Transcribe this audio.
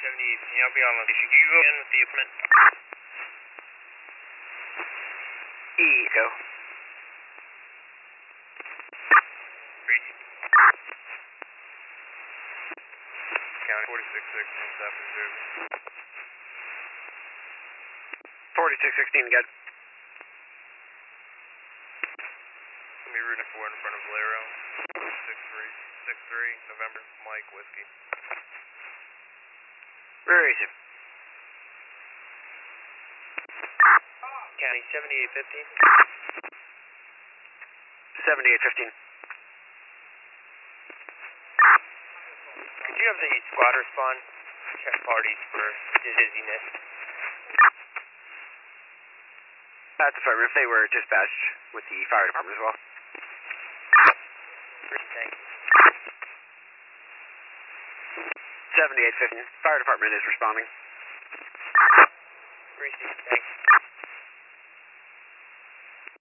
78, I'll be on location. Can you go in with the equipment? Go. County 4616, stop reserve. 4616, good. Let me route 4 in front of Valero. 6363, November, Mike, Whiskey. Where is it? County 7815. 7815. Could you have the squad respond? Check parties for dizziness. That's affirmative. They were dispatched with the fire department as well. Thank you. 7815. Fire department is responding. Thanks.